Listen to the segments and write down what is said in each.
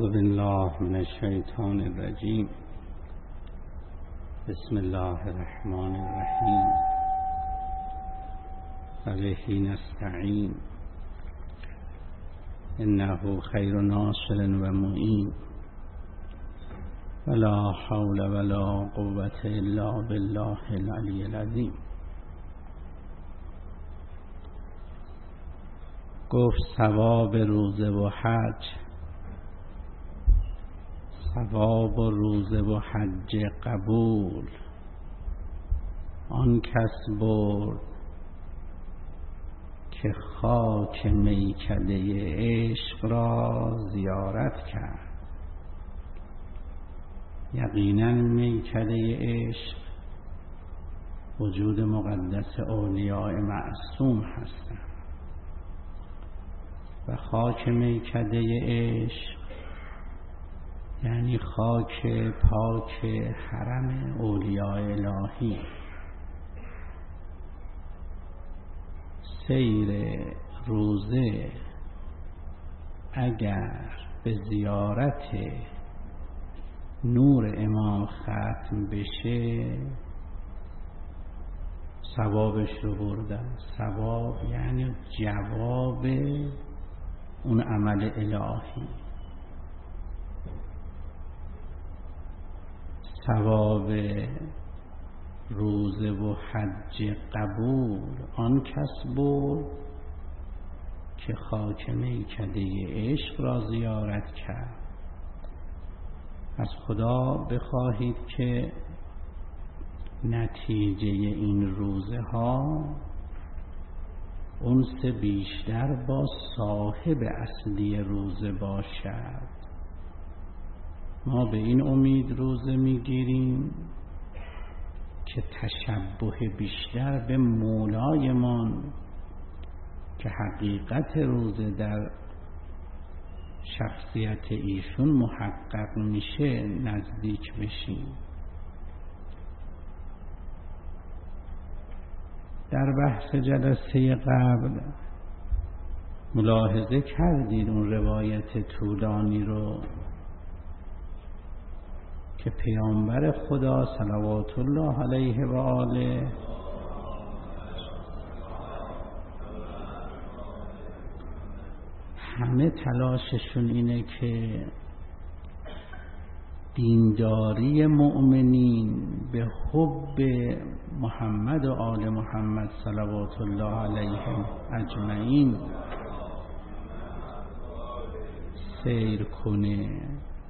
اعوذ بالله من الشیطان الرجیم. بسم الله الرحمن الرحیم. وبه نستعین. انه خیر ناصر و معین. ولا حول ولا قوة الا بالله العلی العظیم. گفت ثواب روزه و حج، ثواب و روزه و حج قبول آن کس برد که خاک میکده عشق را زیارت کرد. یقینا میکده عشق وجود مقدس اولیاء معصوم هستند و خاک میکده عشق یعنی خاک پاک حرم اولیاء الهی. سیر روزه اگر به زیارت نور امام ختم بشه ثوابش رو بردن. ثواب یعنی جواب اون عمل الهی. ثواب روزه و حج قبول آن کس بود که خاک میکده عشق را زیارت کرد. از خدا بخواهید که نتیجه این روزه ها انس بیشتر با صاحب اصلی روزه باشد. ما به این امید روزه میگیریم که تشبه بیشتر به مولایمان که حقیقت روزه در شخصیت ایشون محقق میشه نزدیک بشیم. در بحث جلسه قبل ملاحظه کردید اون روایت طولانی رو که پیامبر خدا صلوات الله علیه و آله همه تلاششون اینه که دینداری مؤمنین به حب محمد و آل محمد صلوات الله علیهم اجمعین سیر کنه.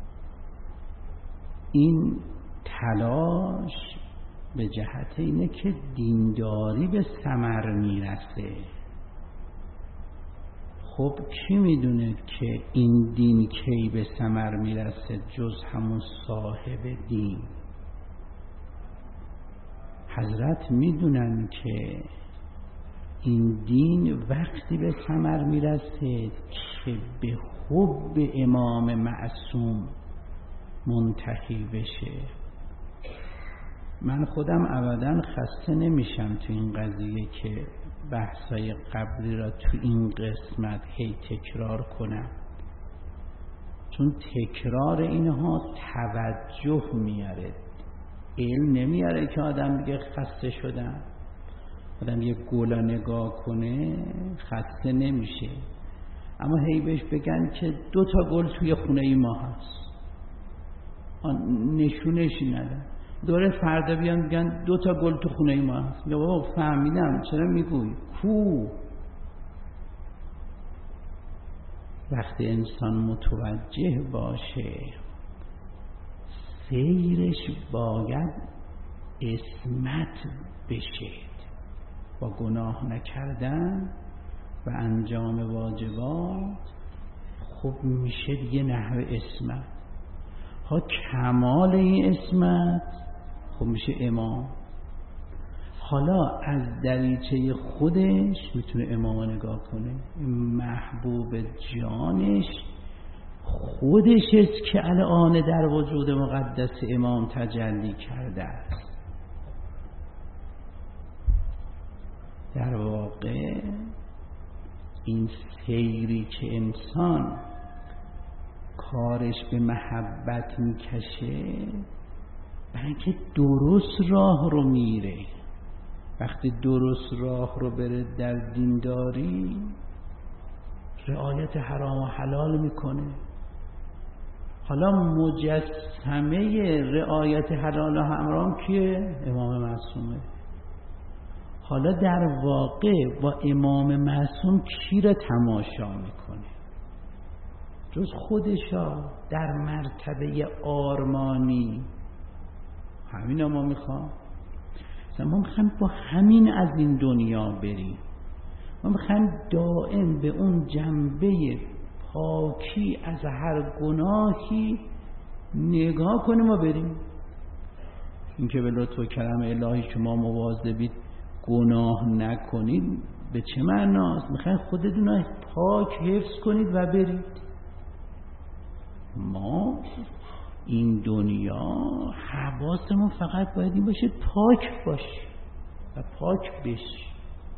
این تلاش به جهت اینه که دینداری به ثمر میرسه. خب کی میدونه که این دین کی به ثمر میرسه جز همون صاحب دین؟ حضرت میدونن که این دین وقتی به ثمر میرسه که به حب امام معصوم منتهی بشه. من خودم ابدا خسته نمیشم تو این قضیه که بحثای قبلی را تو این قسمت هی تکرار کنم، چون تکرار اینها توجه میاره، علم نمیاره که آدم دیگه خسته شدم. آدم یه گل نگاه کنه خسته نمیشه، اما هی بهش بگن که 2 گل توی خونه ما هست نشونشی ندن. دوره فردا بیان بگن 2 گل تو خونه ما هست. یا بابا فهمیدم چرا میگوی کو؟ وقتی انسان متوجه باشه سیرش باید عصمت بشه با گناه نکردن و انجام واجبات. خب میشه دیگه نحو عصمت. ها کمال این عصمت خب میشه امام. حالا از دریچه خودش میتونه امام نگاه کنه. محبوب جانش خودش است که الان در وجود مقدس امام تجلی کرده است. در واقع این سیری که انسان کارش به محبت میکشه، برای اینکه درست راه رو میره. وقتی درست راه رو بره در دینداری، رعایت حرام و حلال میکنه. حالا مجسمه رعایت حلال و حرام کیه؟ امام معصومه. حالا در واقع با امام معصوم کی را تماشا میکنه؟ جز خودشا در مرتبه آرمانی. همین ما میخوام. ما میخوایم با همین از این دنیا بریم. ما میخوایم دائم به اون جنبه پاکی از هر گناهی نگاه کنیم و بریم. اینکه به لطف و کرم الهی شما مواظبید گناه نکنید به چه معناست؟ میخواین خودتون رو پاک حفظ کنید و برید. ما این دنیا حواسمون فقط باید این باشه پاک باشه و پاک بشی.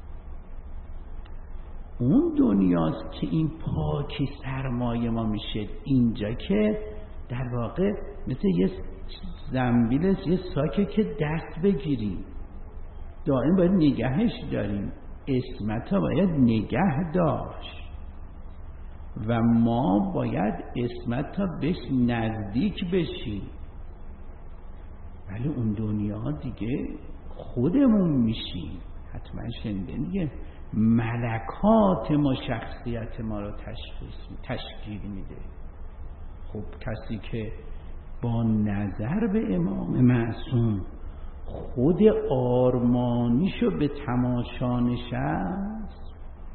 اون دنیاست که این پاکی سرمایه ما میشه. اینجا که در واقع مثل یه زنبیل، یه ساکه که دست بگیریم، دائم باید نگهش داریم. عصمت ها باید نگه داشت و ما باید عصمت ها بهش نزدیک بشیم. ولی اون دنیا دیگه خودمون میشیم. حتما شنیده دیگه، ملکات ما شخصیت ما رو تشکیل میده. خب کسی که با نظر به امام معصوم خود آرمانیشو به تماشا نشست،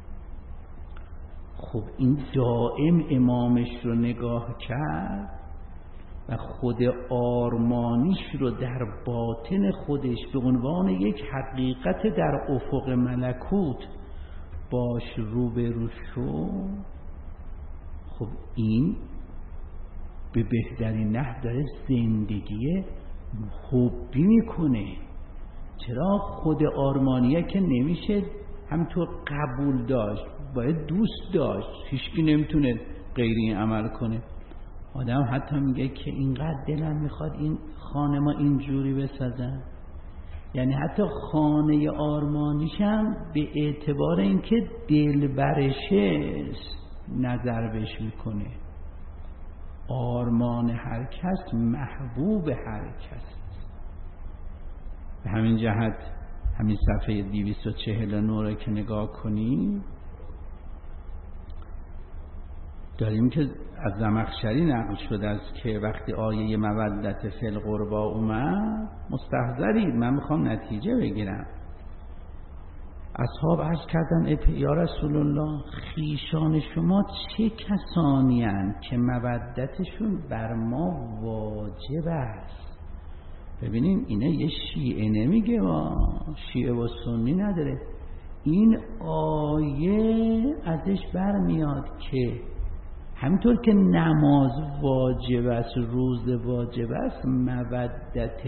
خب این دائم امامش رو نگاه کرد و خود آرمانیش رو در باطن خودش به عنوان یک حقیقت در افق ملکوت باش روبرو شد. خب این به بهترین نحو داره زندگی حبی میکنه. چرا؟ خود آرمانیه که نمیشه همینطور قبول داشت، باید دوست داشت. هیچکی نمیتونه غیر این عمل کنه. آدم حتی میگه که اینقدر دلم میخواد این خانه ما اینجوری بسازن، یعنی حتی خانه آرمانیشم به اعتبار اینکه دلبرشه نظر بهش میکنه. آرمان هر کس محبوب هر کس. به همین جهت همین صفحه 249 رو که نگاه کنیم داریم که از زمخشری نقل شده است که وقتی آیه مودت فی القربا اومد مستحضرید، من میخوام نتیجه بگیرم. اصحاب عرض کردن یا رسول الله، خیشان شما چه کسانی هستند که مودتشون بر ما واجب است؟ ببینیم اینه یه شیعه نمیگه، شیعه و سنی نداره. این آیه ازش برمیاد که همینطور که نماز واجب است، روز واجب است، مودت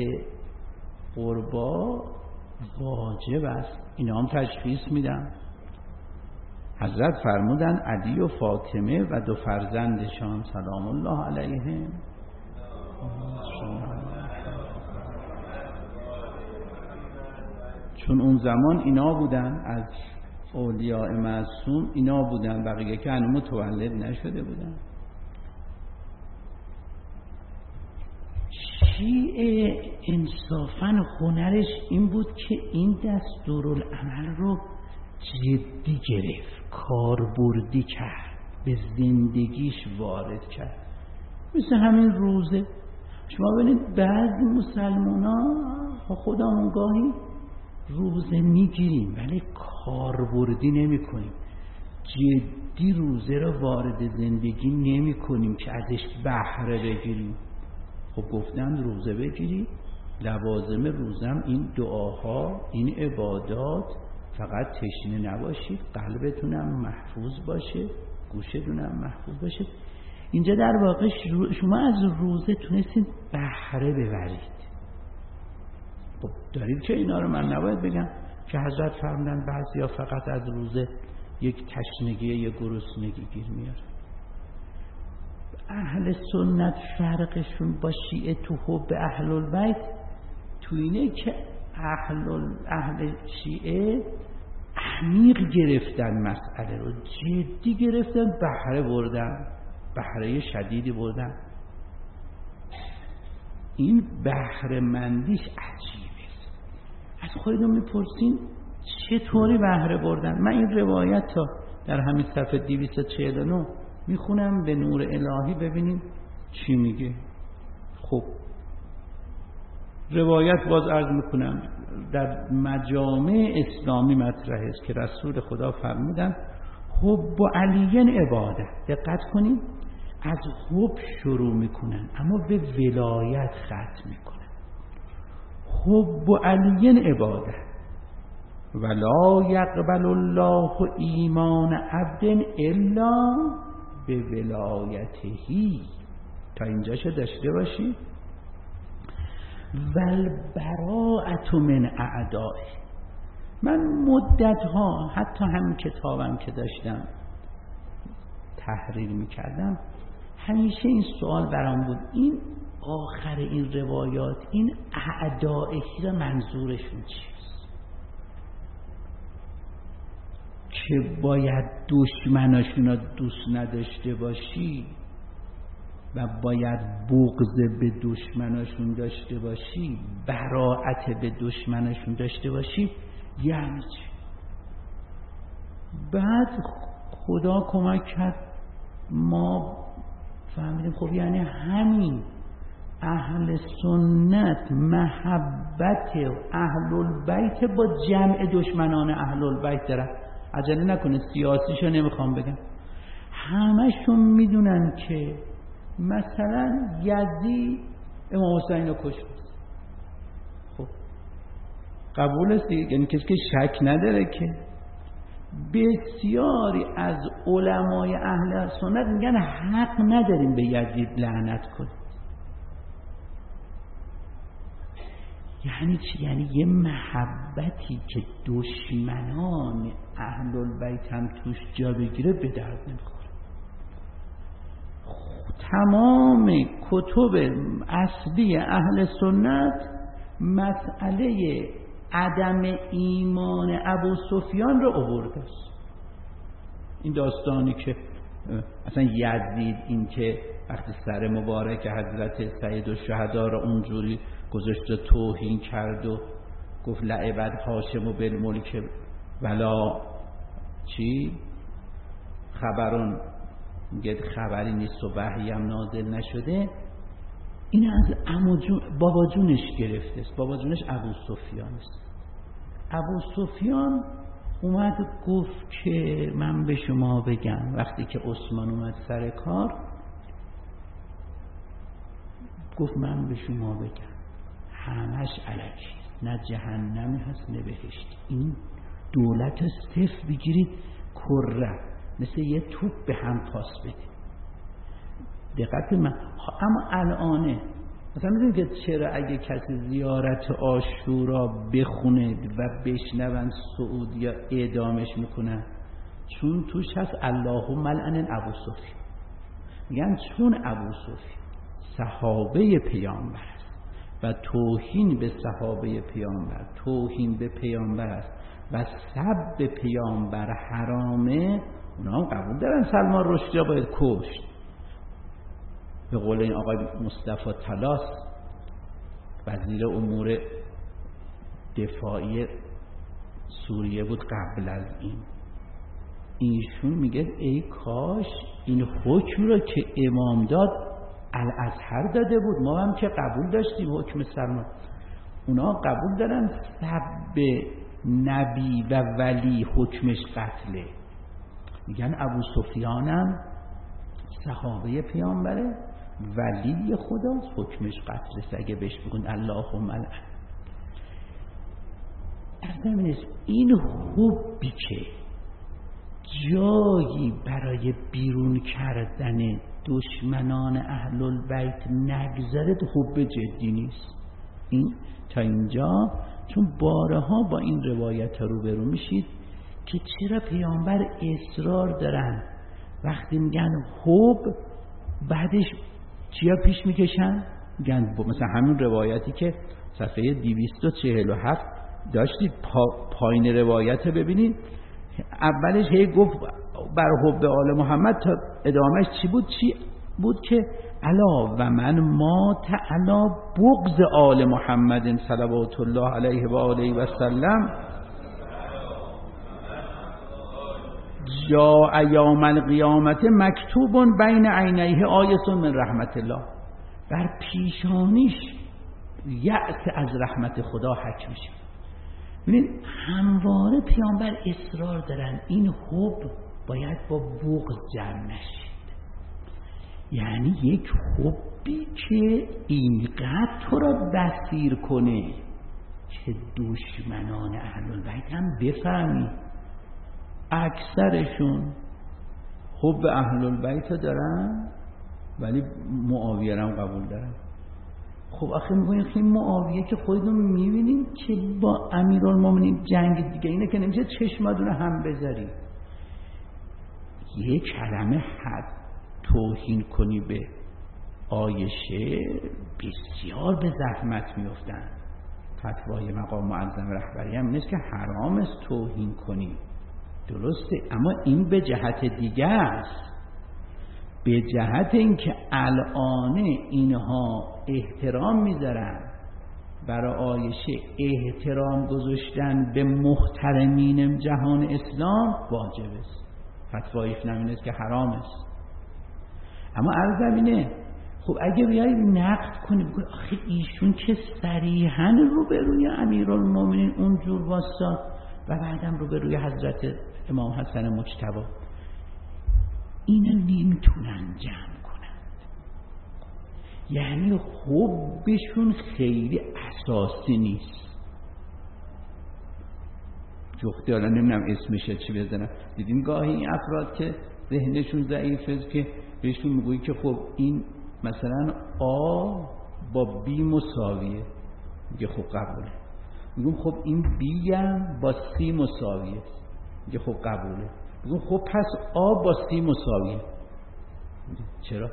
قربا واجب است. اینا هم تشخیص میدن. حضرت فرمودن علی و فاطمه و 2 فرزندشان سلام الله علیهم، چون اون زمان اینا بودن از اولیاء معصوم، اینا بودن، بقیه که هنوز متولد نشده بودن. شیعه انصافاً هنرش این بود که این دستورالعمل رو جدی گرفت، کاربردی کرد، به زندگیش وارد کرد. مثل همین روزه. شما ببینید بعضی مسلمان‌ها خودمون گاهی روزه میگیریم ولی کاربردی نمی کنیم، جدی روزه رو وارد زندگی نمی کنیم که ازش بهره بگیریم. خب گفتن روزه بگیری، لوازم روزم این دعاها، این عبادات، فقط تشنه نباشید، قلبتونم محفوظ باشه، گوشتونم محفوظ باشه. اینجا در واقع شما از روزه تونستید بهره ببرید. خب دارید که اینا رو من نباید بگم که حضرت فرمودن بعضیا فقط از روزه یک تشنگی، یک گرسنگی گیر میاره. اهل سنت فرقشون با شیعه تو حب اهل البیت تو اینه که اهل شیعه عمیق گرفتن مسئله رو، جدی گرفتن، بهره شدیدی بردن. این بهره مندیش عجیبه. از خودتون میپرسین چطوری بهره بردن؟ من این روایت تا در همین صفحه 249 میخونم به نور الهی ببینیم چی میگه. خب روایت باز عرض میکنم در مجامع اسلامی مطرح است که رسول خدا فرمودن حب علی عباده. دقت کنید، از حب شروع میکنن اما به ولایت ختم میکنن. حب علی عباده ولا یقبل الله ایمان عبد الا به ولایتهی. تا اینجاشو داشته باشی. والبراءة من اعدائه. من مدت ها حتی همین کتابم که داشتم تحریر میکردم همیشه این سوال برام بود، این آخر این روایات این اعدائه را منظورشون چیست؟ که باید دشمناشون را دوست نداشته باشی و باید بغض به دشمناشون داشته باشی، براءت به دشمناشون داشته باشی، یعنی چی؟ بعد خدا کمک کرد ما فهمیدیم خب یعنی همین اهل سنت محبت اهل البیت با جمع دشمنان اهل البیت دارن. عجله نکنه سیاسیشو نمیخوام بگم، همشون میدونن که مثلا یزید امام حسین رو کشت. خب قبول است دیگه، یعنی کسی که شک نداره که بسیاری از علمای اهل سنت میگن حق نداریم به یزید لعنت کنید. یعنی چی؟ یعنی یه محبتی که دشمنان اهل البیت هم توش جا بگیره به درد نمیخوره. تمام کتب اصلی اهل سنت مسئله عدم ایمان ابو سفیان رو آورده است. این داستانی که اصلا یزید این که وقتی سر مبارک حضرت سید الشهدا رو اونجوری گذاشت و توهین کرد و گفت لعبت هاشم و بالملک ولا چی خبرون، میگه خبری نیست و وحی هم نازل نشده. این از بابا جونش گرفته است. بابا جونش ابو سفیان است. ابو سفیان اومد گفت که من به شما بگم، وقتی که عثمان اومد سر کار گفت من به شما بگم همش علکی، نه جهنمی هست نه بهشتی. این دولت صفر بگیرید کره مثل یه توپ به هم پاس بدید. دقت من اما الانه مثلا میدونید که چرا اگه کسی زیارت عاشورا بخونه و بشنون سعودیا اعدامش میکنن؟ چون توش هست اللهم لعن ابو سفیان. میگن چون ابو سفیان صحابه پیامبر است و توهین به صحابه پیامبر توهین به پیامبر است و سب پیامبر حرامه، اونا هم قبول دارن سلمان رشدی باید کشت. به قول این آقای مصطفی طلاس وزیر امور دفاعی سوریه بود قبل از این، ایشون میگه ای کاش این حکم رو که امام داد الازهر داده بود، ما هم که قبول داشتیم حکم سلمان. اونا قبول دارن سب نبی و ولی حکمش قتله. میگن ابو سفیانم صحابه پیامبره، ولی خداست، حکمش قتله. اگه بهش بگن اللهم لعن. این حبی که جایی برای بیرون کردن دشمنان اهل البیت نگذارد حب جدی نیست. این تا اینجا چون بارها با این روایت روبرو میشید که چرا پیامبر اصرار دارن وقتی میگن حب بعدش چیا پیش میکشن؟ میگن مثلا همین روایتی که صفحه 247 داشتید پایین روایت ببینید، اولش هی گفت بر حب آل محمد تا ادامهش چی بود که الا و من مات علی بغض آل محمد صلوات الله علیه و آله و سلم جاء یوم القیامت مکتوب بین عینیه آیه من رحمت الله، بر پیشانیش یأس از رحمت خدا حک میشه. ببینید همواره پیامبر اصرار دارن این حب باید با بغض جمع نشید، یعنی یک حبی که اینقدر تو را بصیر کنه که دشمنان اهل البیت هم بفهمی. اکثرشون حب اهل البیت دارن ولی معاویه هم قبول دارن. خب آخه میگوین خیلی معاویه که خودتون میبینیم که با امیرالمومنین جنگ دیگه اینه که نمیشه چشمادون هم بذاری. یک کلمه حد توهین کنی به عایشه بسیار به زحمت میفتن. فتوای مقام معظم رهبری هم نیست که حرام است توهین کنی، درسته، اما این به جهت دیگه است، به جهت اینکه الان اینها احترام میذارن برای عایشه، احترام گذاشتن به محترمین جهان اسلام واجب است. فتوایش نمینه است که حرام است. اما عرض اینه خب اگه بیایی نقد کنی بگوی آخه ایشون که صریحاً روبروی امیرالمومنین اونجور واسطا و بعدم روبروی حضرت امام حسن مجتبی، اینو نمیتونن جمع کنند. یعنی حبشون خیلی اساسی نیست. جختی حالا نمیدونم اسمشه چی بزنم، دیدین گاهی این افراد که ذهنشون ضعیفه که بهشون میگویی که خب این مثلا آ با بی مساویه، میگه خب قبوله. میگم خب این بی هم با سی مساویه، میگه خب قبوله. میگم خب پس آ با سی مساویه. چرا؟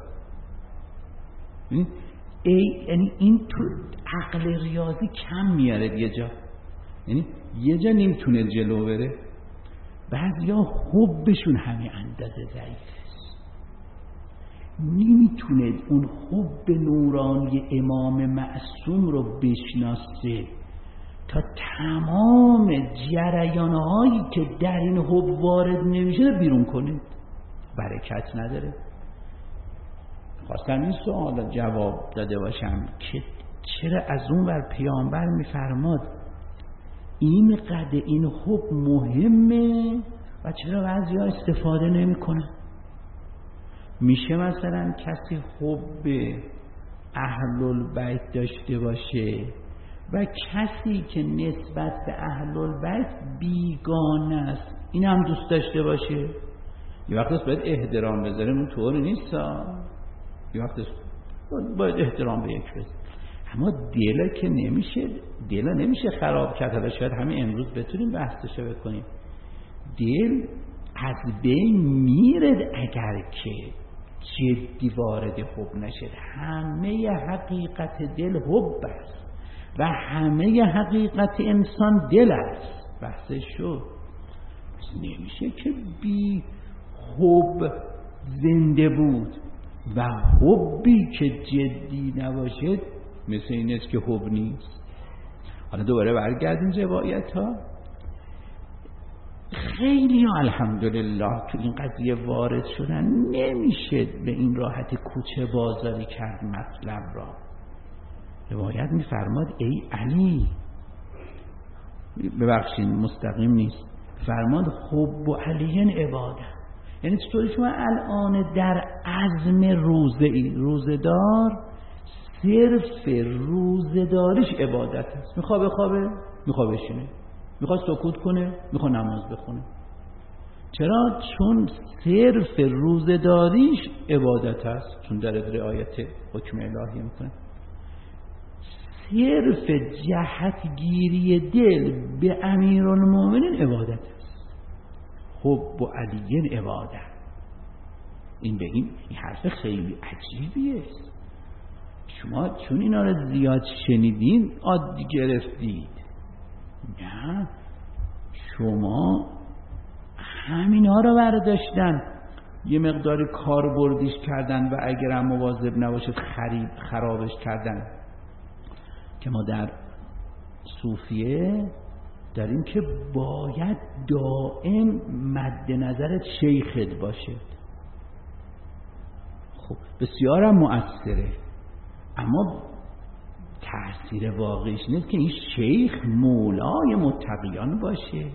یعنی این تو عقل ریاضی کم میاره یه جا، یعنی یه جا نمیتونه جلو بره. بعضیا حبشون همین اندازه ضعیف است، نمیتونه اون حب نورانی امام معصوم رو بشناسه تا تمام جریانهایی که در این حب وارد نمیشه بیرون کنه. برکت نداره. خواستم این سوال جواب داده باشم که چرا از اون ور پیامبر میفرماد این قد این حب مهمه و چرا بعضی ها استفاده نمی کنن. میشه مثلا کسی حب اهل البیت داشته باشه و کسی که نسبت به اهل البیت بیگانه است این هم دوست داشته باشه؟ یه وقت باید احترام بذاره، اون طور نیست. یه وقت باید احترام به یک بذاره، اما دل که نمیشه خراب کرد. حالا شاید همین امروز بتونیم بحثش بکنیم. دل از بین میره اگر که جدی وارد حب نشه. همه حقیقت دل حب است و همه حقیقت انسان دل است. بحثش شد. نمیشه که بی حب زنده بود و حبی که جدی نباشه مثل این است که حب نیست. حالا دوباره برگردیم روایت ها. خیلی ها الحمدلله تو این قضیه وارد شدن، نمیشه به این راحتی کوچه بازاری کرد مطلب را. روایت میفرماد ای علی، ببخشید مستقیم نیست، فرماد حب علی عباده. یعنی چطوری شما الان در عزم روزدار صرف روزداریش عبادت است. میخواد بخوابه، میخواد بشینه، میخواد سکوت کنه، میخواد نماز بخونه. چرا؟ چون صرف روزداریش عبادت است، چون در رعایت حکم الهی میکنه. صرف جهتگیری دل به امیرالمومنین عبادت است. حب و علی عبادت. این حرف خیلی عجیبیه. شما چون اینا رو زیاد شنیدین عادی گرفتید. نه، شما همینا رو برداشتن یه مقداری کاربردیش کردن و اگرم مواظب نباشید خرابش کردن. که ما در صوفیه داریم که باید دائم مد نظرت شیخت باشه. خب بسیارم مؤثره، اما تأثیر واقعیش نیست که این شیخ مولای متقیان باشه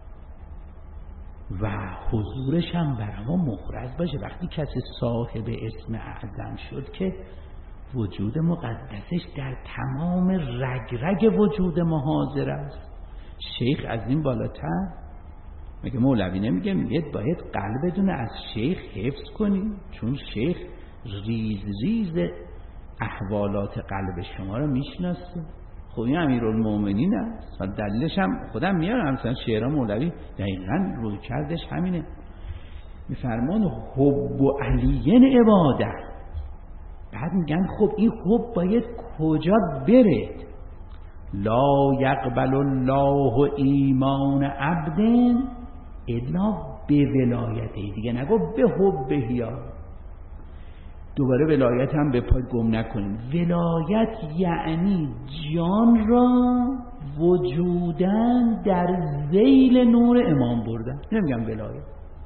و حضورش هم برای ما مخرج باشه. وقتی کسی صاحب اسم اعظم شد که وجود مقدسش در تمام رگ وجود ما حاضر است. شیخ از این بالاتر مگه مولوی نمیگه؟ میگه باید قلبتون از شیخ حفظ کنید، چون شیخ ریز احوالات قلب شما رو میشناسه. خب این امیرالمومنین است و دلیلش هم خودم میارم. مثلا شعرها مولوی دقیقاً روی کردش همینه. میفرمان حب و علین عباده. بعد میگن خب این حب باید کجا بره؟ لا یقبل الله ایمان عبد الا به ولایته. دیگه نگو به حبه. دوباره ولایت هم به پای گم نکنیم. ولایت یعنی جان را وجودن در ذیل نور امام بردن. نمیگم ولایت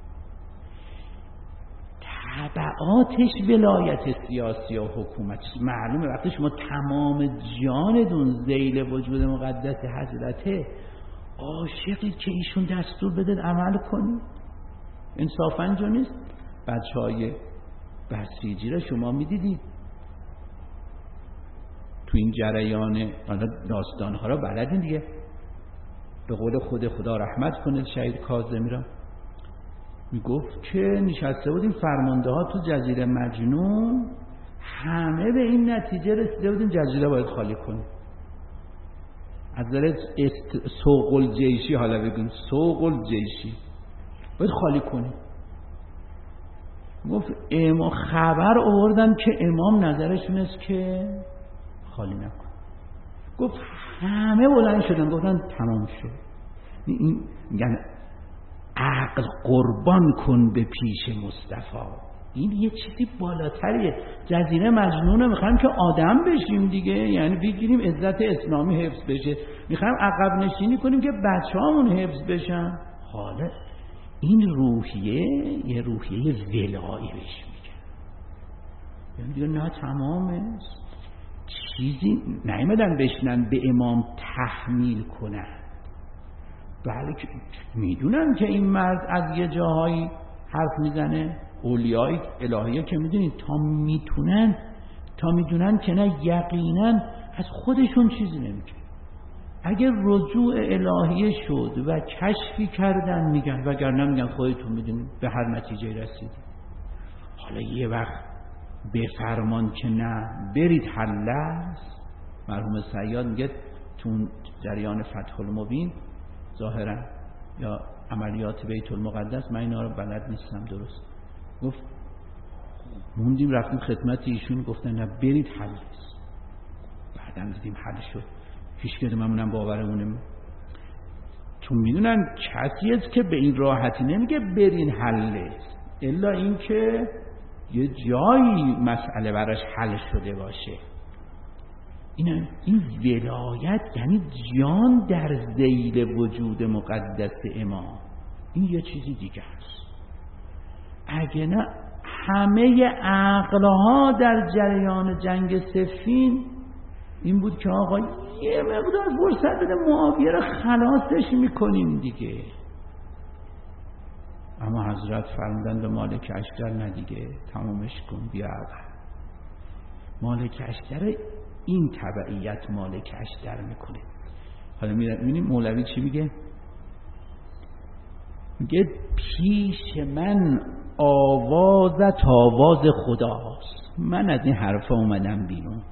تبعاتش ولایت سیاسی و حکومت. معلومه وقتی شما تمام جانتون ذیل وجود مقدس حضرته، عاشقید که ایشون دستور بده عمل کنید. انصافاً جو نیست؟ بچه‌های بسیجی را شما میدیدید تو این جریان داستانها را بلدین دیگه. به قول خدا رحمت کنه شهید کاظمی را، میگفت که نشسته بودیم فرمانده ها تو جزیره مجنون، همه به این نتیجه رسیده بودیم جزیره باید خالی کنیم. از نظر سوق الجیشی، حالا بگیم سوق الجیشی، باید خالی کنیم. گفت امام خبر آوردن که امام نظرشون است که خالی نکن. گفت همه بلند شدن گفتن تمام شد. این میگن عقل قربان کن به پیش مصطفی. این یه چیزی بالاتریه. جزیره مجنونه میخوایم که آدم بشیم دیگه، یعنی بگیریم عزت اسلامی حفظ بشه، میخوایم عقب نشینی کنیم که بچه‌هامون حفظ بشن. حالا این روحیه یه روحیه ولایی بهش میگن. یعنی دیگه نه تمامه، چیزی نیامدن بشنن به امام تحمیل کنن. بله که میدونن که این مرد از یه جاهایی حرف میزنه. اولیای الهیه که میدونید تا میدونن که نه یقینا از خودشون چیزی نمیگن. اگر رجوع الهیه شد و کشفی کردن میگن، وگرنه میگن خودتون میدونید به هر نتیجه رسیدید. حالا یه وقت بفرمان که نه برید حلس. مرحوم صیاد میگه تو جریان فتح المبین ظاهرا یا عملیات بیت المقدس، من اینا رو بلد نیستم درست، گفت موندیم رفتیم خدمت ایشون، گفتن نه برید حلس. بعدم دیدیم حل شد. هیچ کدوم همونم باورمونه، چون میدونن کسی است که به این راحتی نمیگه برین حلس، الا این که یه جایی مسئله براش حل شده باشه. این ولایت یعنی جان در ذیل وجود مقدس امام. این یه چیزی دیگه است. اگه نه همه عقلها در جریان جنگ صفین این بود که آقا یه مقدار فرصت بده معاویه رو خلاصش میکنیم دیگه. اما حضرت فرمودن به مالک اشتر نه دیگه، تمامش کن بیا عقل. مالک اشتر این تبعیت مالک اشتر میکنه. حالا میبینیم مولوی چی میگه؟ میگه پیش من آوازت آواز خداست. من از این حرفا اومدم بیرون.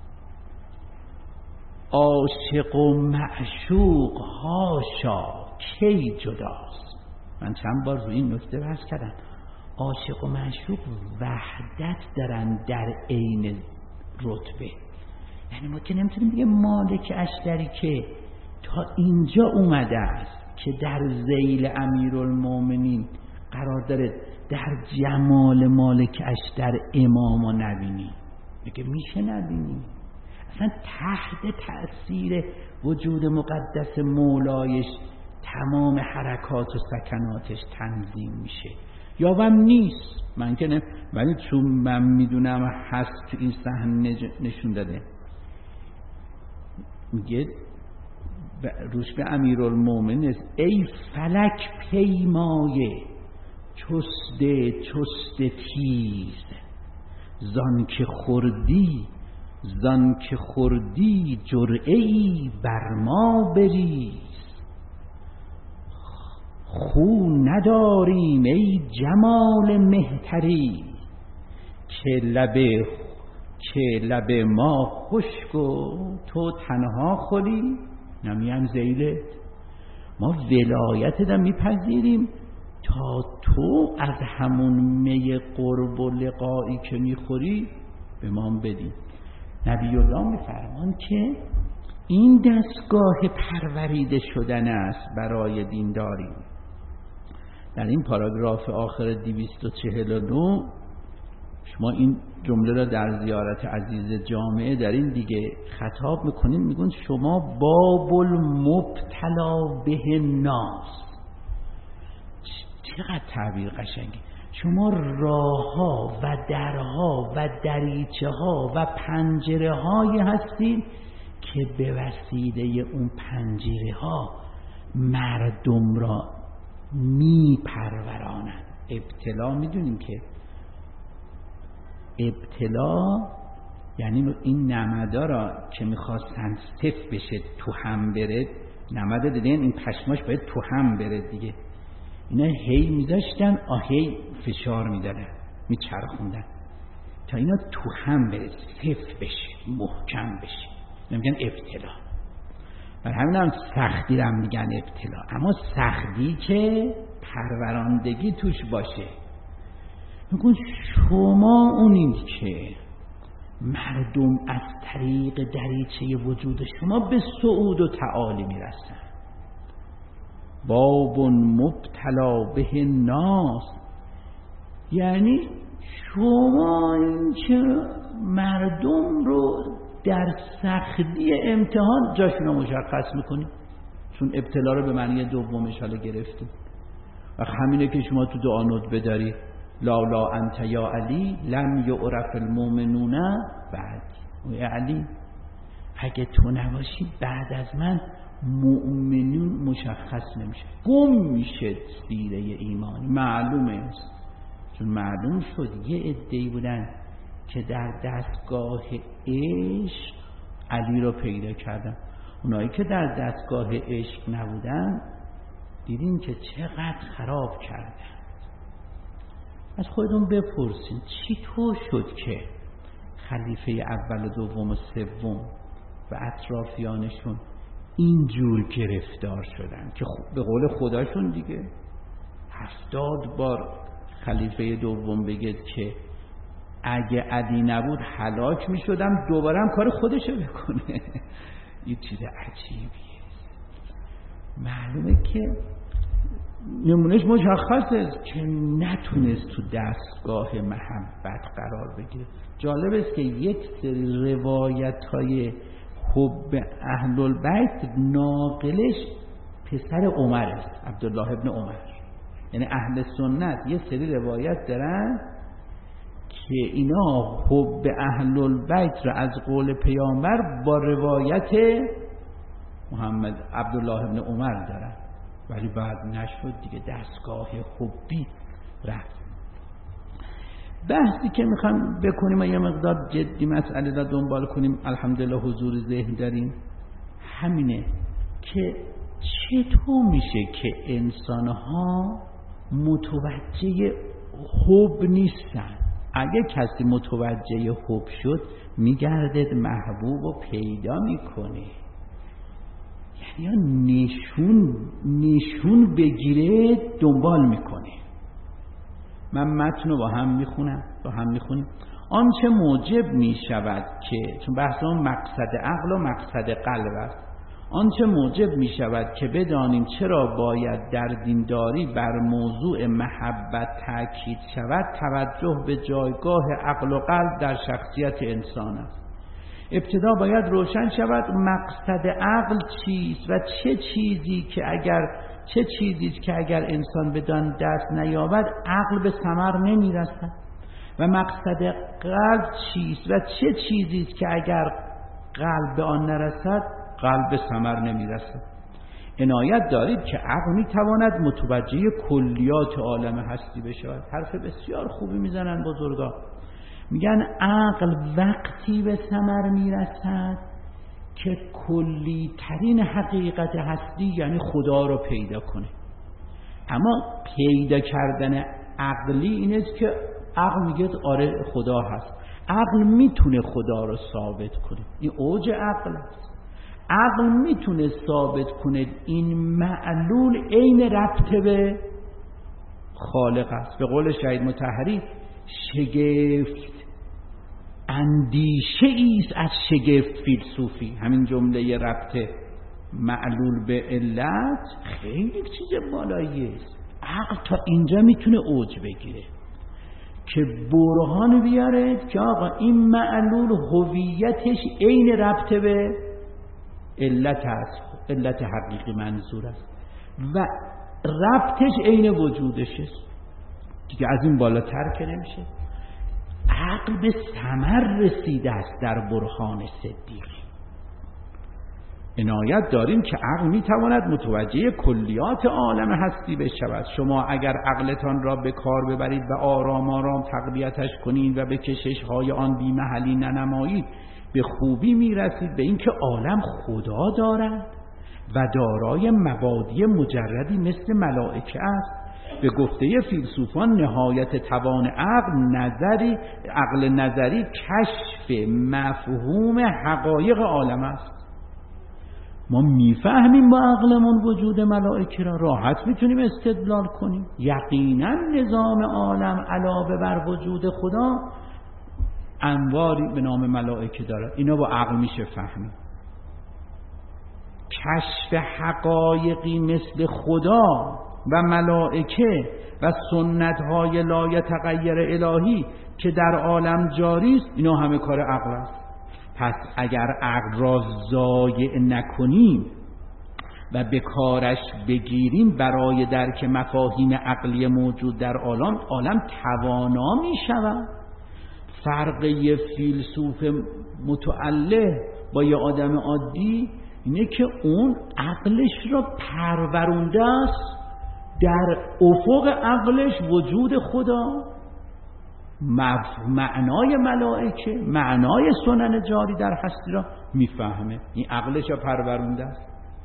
عاشق و معشوق هاشا کی جداست. من چند بار روی این نکته بحث کردم. عاشق و معشوق وحدت دارن در عین رتبه. یعنی ما که نمیتونیم دیگه مالک اشتری که تا اینجا اومده است که در ذیل امیرالمومنین قرار داره در جمال مالک اشتر امام رو نبینی، میگه میشه نبینی. اصلا تحت تأثیر وجود مقدس مولایش تمام حرکات و سکناتش تنظیم میشه. یا هم نیست، من که نه، ولی چون من میدونم هست تو این صحنه نشون داده. میگه روش به امیرالمومنین ای فلک پیمایه چست تیز زان که خوردی جرعه‌ای بر ما بریز. خو نداریم ای جمال مهتری که لب ما خشک و تو تنها خوری. نمیم زیلت ما ولایت دا میپذیریم تا تو از همون می قرب و لقایی که میخوری به ما بدی. نبی الله میفرمان که این دستگاه پروریده شدن است برای دینداری. در این پاراگراف آخر 249 شما این جمله را در زیارت عزیز جامعه در این دیگه خطاب میکنین، میگن شما باب المبتلا به ناس. چقدر تعبیر قشنگی. شما راهها و درها و دریچه ها و پنجره هایی هستید که به وسیله اون پنجره ها مردم را میپرورانند. ابتلا میدونیم که ابتلا یعنی این نمدا را که میخواستن صف بشه تو هم بره، نمده دیدین این پشماش باید تو هم بره دیگه، اینا هی میذاشتن هی فشار میدادن میچرخوندن تا اینا تو هم بره، صف بشه، محکم بشه. نمیگن ابتلا. برای همین هم سختی رو هم میگن ابتلا، اما سختی که پروراندگی توش باشه. میگن شما اونید که مردم از طریق دریچه وجود شما به صعود و تعالی میرسن. باب مبتلا به ناس یعنی شما این که مردم رو در سختی امتحان جاشون رو مشخص میکنید، چون ابتلا رو به معنی دومش حالا گرفتیم. و همینه که شما تو دعا ندبه داری لا انت یا علی لم یعرف المؤمنون بعد. و علی اگه تو نباشی بعد از من مؤمنون مشخص نمیشه، گم میشه سیره ایمانی. معلومه است، چون معلوم شد یه عده‌ای بودن که در دستگاه عشق علی رو پیدا کردن. اونایی که در دستگاه عشق نبودن دیدین که چقدر خراب کردن. از خودتون بپرسین چطور شد که خلیفه اول و دوم و سوم و اطرافیانشون اینجور گرفتار شدن که به قول خداشون دیگه 70 بار خلیفه دوم بگید که اگه علی نبود هلاک می شدم، دوباره هم کار خودشو بکنه. یه چیز عجیبیه. معلومه که نمونهش مشخصه که نتونست تو دستگاه محبت قرار بگیره. جالب است که یک سری روایت های حب اهل البیت ناقلش پسر عمر است، عبدالله ابن عمر. یعنی اهل سنت یه سری روایت دارن که اینا حب اهل البیت را از قول پیامبر با روایت محمد عبدالله ابن عمر دارن، ولی بعد نشد دیگه، دستگاه حبی رفت. بحثی که میخوام بکنیم و یه مقدار جدی مسئله را دنبال کنیم، الحمدلله حضور ذهن داریم، همینه که چطور میشه که انسانها متوجه حب نیستن. اگه کسی متوجه حب شد میگرده محبوب رو پیدا میکنه، یعنی نشون بگیره دنبال میکنه. من متن رو با هم میخونیم. آنچه موجب میشود که، چون بحث اون مقصد عقل و مقصد قلب است، آنچه موجب میشود که بدانیم چرا باید در دینداری بر موضوع محبت تأکید شود، توجه به جایگاه عقل و قلب در شخصیت انسان است. ابتدا باید روشن شود مقصد عقل چیست و چه چیزی که اگر انسان بدان دست نیابد عقل به ثمر نمیرسد، و مقصد قلب چیست و چه چیزی که اگر قلب به آن نرسد قلب به ثمر نمیرسد. عنایت دارید که عقل میتواند متوجه کلیات عالم هستی بشود. حرف بسیار خوبی میزنن بزرگان، میگن عقل وقتی به ثمر میرسد که کلی ترین حقیقت هستی یعنی خدا رو پیدا کنه. اما پیدا کردن عقلی اینه که عقل میگه آره خدا هست، عقل میتونه خدا رو ثابت کنه، این اوج عقل است. عقل میتونه ثابت کنه این معلول عین ربط به خالق است. به قول شهید مطهری شگفت اندیشه ایست از شگفت فیلسوفی. همین جمله ربط معلول به علت خیلی چیز بالایی است. عقل تا اینجا میتونه اوج بگیره که برهان بیاره که آقا این معلول هویتش عین ربط به علت است، علت حقیقی منظور است و ربطش عین وجودش است دیگه، از این بالاتر که نمیشه. عقل به ثمر رسیده است در برهان صدیقی. عنایت داریم که عقل میتواند متوجه کلیات عالم هستی بشود. شما اگر عقلتان را به کار ببرید و آرام آرام تقویتش کنید و به کشش‌های آن بی محلی ننمایید، به خوبی میرسید به اینکه عالم خدا دارد و دارای مبادی مجردی مثل ملائکه است. به گفته فیلسوفان نهایت توان عقل نظری کشف مفهوم حقایق عالم است. ما میفهمیم با عقلمون وجود ملائکه را، راحت میتونیم استدلال کنیم. یقینا نظام عالم علاوه بر وجود خدا انواری به نام ملائکه داره، اینا با عقل میشه فهمید. کشف حقایقی مثل خدا و ملائکه و سنت‌های لا یتغیر الهی که در عالم جاری است، اینا همه کار عقل است. پس اگر عقل را ضایع نکنیم و به کارش بگیریم برای درک مفاهیم عقلی موجود در عالم توانا می شود. فرق یه فیلسوف متعله با یه آدم عادی اینه که اون عقلش را پرورونده است، در افق عقلش وجود خدا، معنای ملائکه، معنای سنن جاری در هستی را میفهمه. این عقلش را پرورونده است.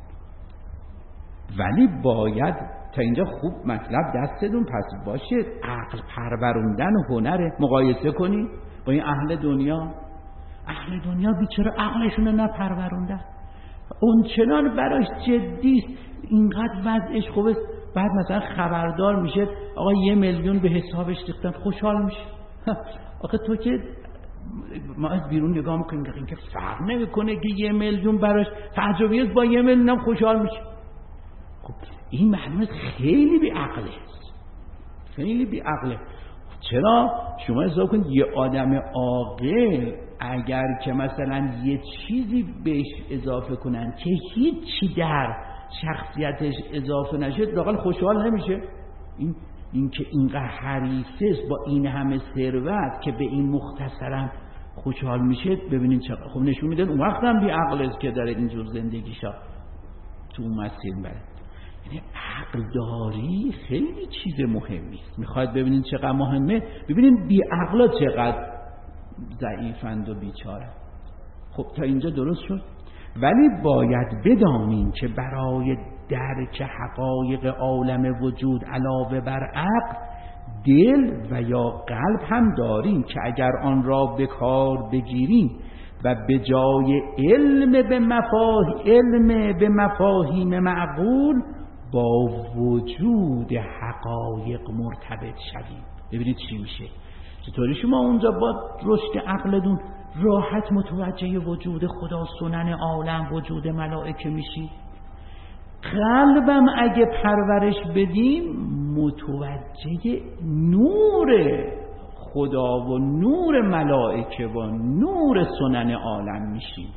ولی باید تا اینجا خوب مطلب دستتون پس باشه، عقل پروروندن هنره. مقایسه کنی با این اهل دنیا. اهل دنیا بیچاره عقلشون رو نپروروندن، اون چنان براش جدیست، اینقدر وضعش خوبه، بعد مثلا خبردار میشه آقا 1 میلیون به حسابش ریختن، خوشحال میشه. آخه تو که ما از بیرون نگاه میکنیم این که فرق نمیکنه که 1 میلیون براش تعجبیه، با 1 میلیون هم خوشحال میشه. خب این معلومه خیلی بی عقله، خیلی بی عقله. چرا؟ شما حساب کنید یه آدم عاقل اگر که مثلا یه چیزی بهش اضافه کنن که هیچی در شخصیتش اضافه نشه، لااقل خوشحال نمیشه. این که اینقدر حریصه با این همه ثروت که به این مختصرا خوشحال میشه، ببینید چقدر خب نشون میدن اون وقت هم بی عقل است که داره اینجور زندگیشا تو مسیر بره. یعنی عقل داری خیلی چیز مهمی است. میخواید ببینید چقدر مهمه، ببینید بی عقلا چقدر ضعیفند و بیچاره. خب تا اینجا درست شد. ولی باید بدانیم که برای درک حقایق عالم وجود علاوه بر عقل، دل و یا قلب هم داریم که اگر آن را به کار بگیریم و به جای علم به مفاهیم معقول با وجود حقایق مرتبط شویم. ببینید چی میشه. چطوری شما اونجا با رشد عقلتون راحت متوجه وجود خدا، سنن عالم، وجود ملائکه میشی؟ قلبم اگه پرورش بدیم متوجه نور خدا و نور ملائکه و نور سنن عالم میشیم.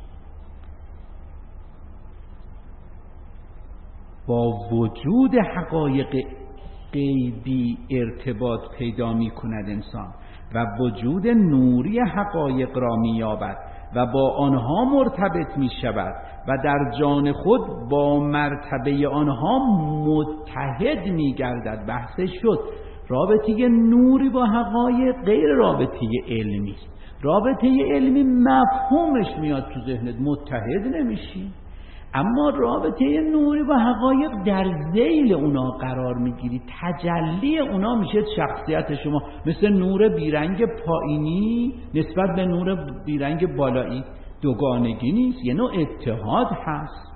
با وجود حقایق غیبی ارتباط پیدا می کند انسان و وجود نوری حقایق را می یابد و با آنها مرتبط می شود و در جان خود با مرتبه آنها متحد می گردد. بحثش شد رابطه نوری با حقایق غیر رابطه علمی است. رابطه علمی مفهومش میاد تو ذهنت، متحد نمیشی، اما رابطه نوری با حقایق در ذیل اونا قرار میگیری، تجلی اونا میشه شخصیت شما. مثل نور بیرنگ پایینی نسبت به نور بیرنگ بالایی دوگانگی نیست، یه نوع اتحاد هست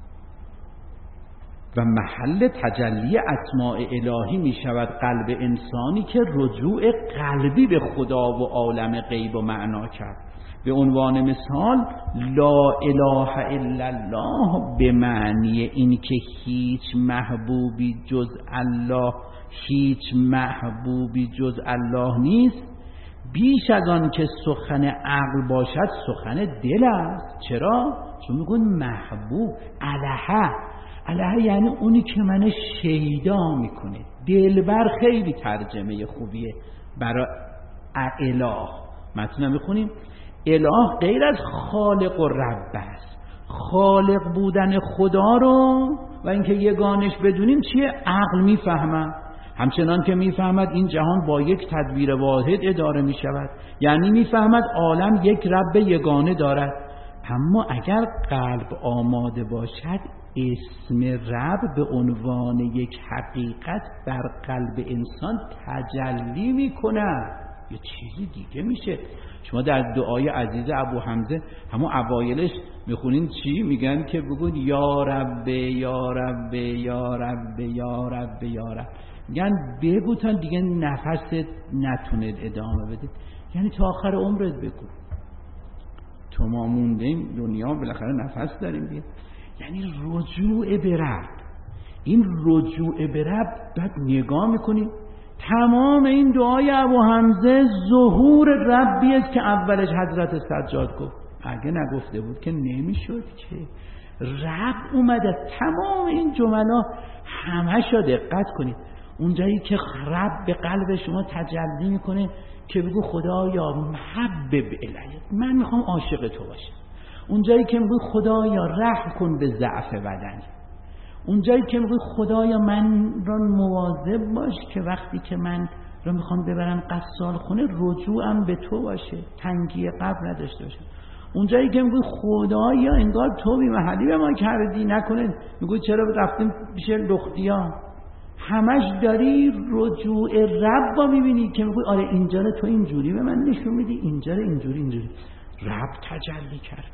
و محل تجلی اسماء الهی میشود قلب انسانی که رجوع قلبی به خدا و عالم غیب و معنا کرد. به عنوان مثال لا اله الا الله به معنی این که هیچ محبوبی جز الله، هیچ محبوبی جز الله نیست، بیش از آن که سخن عقل باشد سخن دل است. چرا؟ چون میگن محبوب الها یعنی اونی که من شیدا میکنه. دلبر خیلی ترجمه خوبیه برای اله. متن میخونیم اله غیر از خالق و رب است. خالق بودن خدا رو و اینکه یگانش بدونیم چیه عقل میفهمه، همچنان که میفهمد این جهان با یک تدبیر واحد اداره میشود، یعنی میفهمد عالم یک رب یگانه دارد. اما اگر قلب آماده باشد اسم رب به عنوان یک حقیقت بر قلب انسان تجلی میکنه، یه چیزی دیگه میشه. شما در دعای عزیز ابو حمزه همون اوایلش میخونین چی میگن که بگون یا رب یا رب یا رب یا رب یا رب، میگن بگو تا دیگه نفست نتونه ادامه بده، یعنی تا آخر عمرت بگو. تو ما موندیم دنیا بالاخره نفس داریم دیگه، یعنی رجوع به رب. این رجوع به رب بعد نگاه میکنیم تمام این دعای ابو حمزه ظهور ربی است که اولش حضرت سجاد گفت. اگه نگفته بود که نمیشد که. رب اومده. تمام این جملا همه شو دقت کنید. اونجایی که رب به قلب شما تجلی میکنه که بگو خدایا محبب الیه، من میخوام عاشق تو باشم. اونجایی که میگو خدایا رحم کن به ضعف بدنی. اونجایی که میگوی خدایا من را مواظب باش که وقتی که من را میخوام ببرن قصال خونه رجوعم به تو باشه، تنگی قبر نداشته باشه. اونجایی که میگوی خدایا انگار تو بی محلی به ما کردی، نکنه میگوی چرا رفتیم پیش لختیا. همش داری رجوع رب با میبینی که میگوی آره اینجا رو تو اینجوری به من نشون میدی، اینجا رو اینجوری. رب تجلی کرده.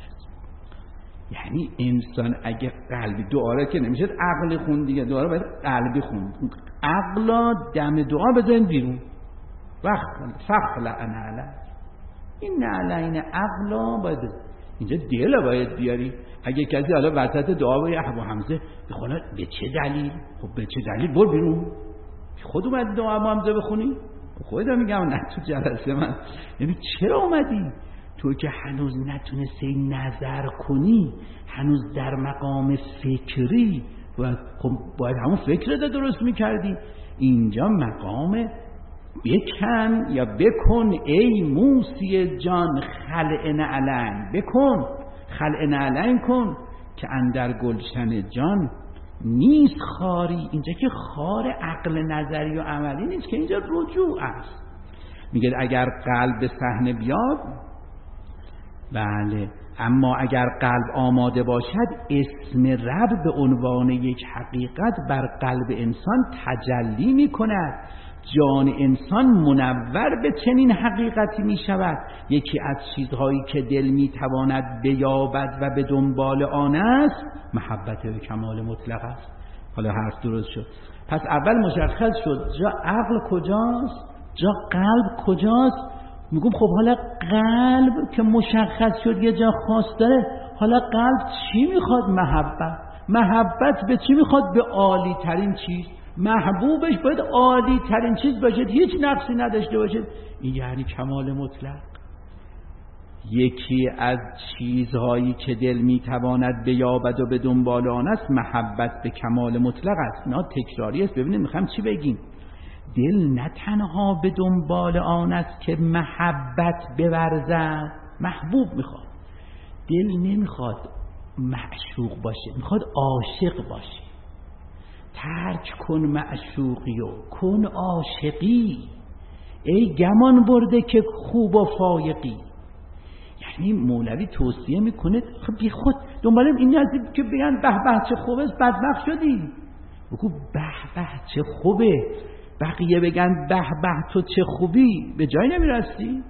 یعنی انسان اگه قلبی دعا که نمیشه عقل خون دیگه، دعا باید قلبی خون. عقلا دم دعا بزنید بیرون وقت فخلعن علی. این نعلین عقلا باید اینجا دل باید بیاری. اگه کسی حالا وسط دعا باید ابو حمزه بخونه به چه دلیل؟ خب به چه دلیل؟ برو بیرون. خود اومد دعا ابو حمزه بخونی؟ خودت میگم نه تو جلسه من. یعنی چرا اومدی؟ تو که هنوز نتونستی نظر کنی، هنوز در مقام فکری و خب باید همون فکر رو درست میکردی. اینجا مقام بکن یا بکن ای موسی جان خلع نعلین، بکن خلع نعلین کن که اندر گلشن جان نیست خاری. اینجا که خار عقل نظری و عملی نیست که، اینجا رجوع است. میگه اگر قلب صحنه بیاد بله، اما اگر قلب آماده باشد اسم رب به عنوان یک حقیقت بر قلب انسان تجلی می کند. جان انسان منور به چنین حقیقتی می شود. یکی از چیزهایی که دل می تواند بیابد و به دنبال آن است محبت به کمال مطلق است. حالا حرف درست شد. پس اول مشخص شد جا عقل کجاست؟ جا قلب کجاست؟ میگم خب حالا قلب که مشخص شد یه جا خاص داره، حالا قلب چی میخواد؟ محبت به چی میخواد؟ به عالی ترین چیز. محبوبش باید عالی ترین چیز باشه، هیچ نقصی نداشته باشه. این یعنی کمال مطلق. یکی از چیزهایی که دل میتواند بیابد و به دنبال آن است محبت به کمال مطلق است. اینا تکراری است. ببینید میخوام چی بگیم. دل نه تنها به دنبال آن است که محبت بورزد، محبوب میخواد. دل نمیخواد معشوق باشه، میخواد عاشق باشه. ترک کن معشوقی و کن عاشقی، ای گمان برده که خوب و فایقی. یعنی مولوی توصیه میکنه خب بی خود دنبال این نیازی که بگن به به چه خوبه بدبخت شدی، بگو به به چه خوبه، بقیه بگن به به تو چه خوبی، به جای نمیرسی.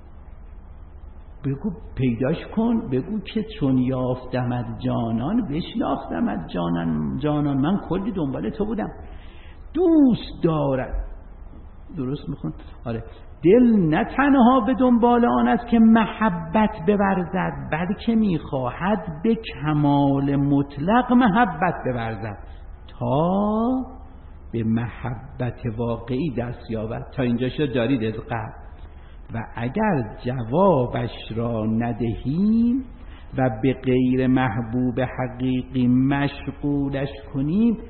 بگو پیداش کن، بگو که چون یافتمت جانان بشناختمت جانان من کلی دنبال تو بودم. دوست دارد، درست میخون؟ آره. دل نه تنها به دنبال آن است که محبت بورزد، بلکه میخواهد به کمال مطلق محبت بورزد تا به محبت واقعی دست یابد. تا اینجا شد دارید از قبل. و اگر جوابش را ندهیم و به غیر محبوب حقیقی مشغولش کنیم،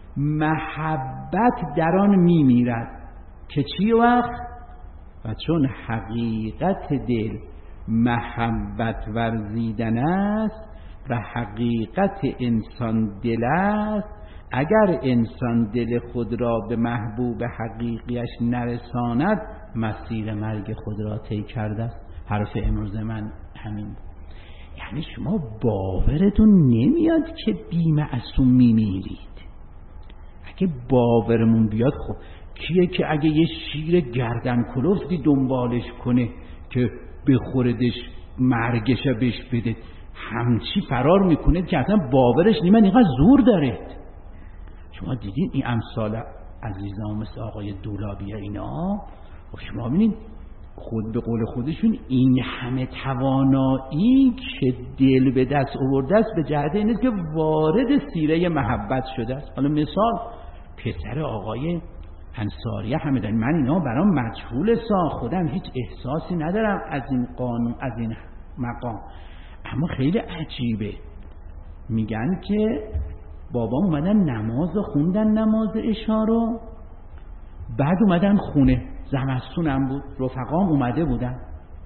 محبت در آن میمیرد که چی وقت؟ و چون حقیقت دل محبت ورزیدن است و حقیقت انسان دل است، اگر انسان دل خود را به محبوب حقیقیش نرساند مسیر مرگ خود را طی کرده است. حرف امروز من همین بود. یعنی شما باورتون نمیاد که بی معصوم میمیرید. اگه باورمون بیاد خب کیه که اگه یه شیر گردن کلفتی دنبالش کنه که بخوردش مرگش بهش بده همچی فرار میکنه که اصلا باورش نیمه اینقدر زور داره. شما دیدین این امثال عزیزان مثل آقای دولابی اینا، خب شما ببینید خود به قول خودشون این همه توانایی که دل به دست آورده است به جهت این است که وارد سیره محبت شده است. حالا مثال پسر آقای انصاریه همدانی، من اینا برام مجهول خودم هیچ احساسی ندارم از این قانون از این مقام، اما خیلی عجیبه. میگن که بابا اومدن نماز خوندن، نماز عشا رو، بعد اومدن خونه، زمستونم بود، رفقام اومده بودن،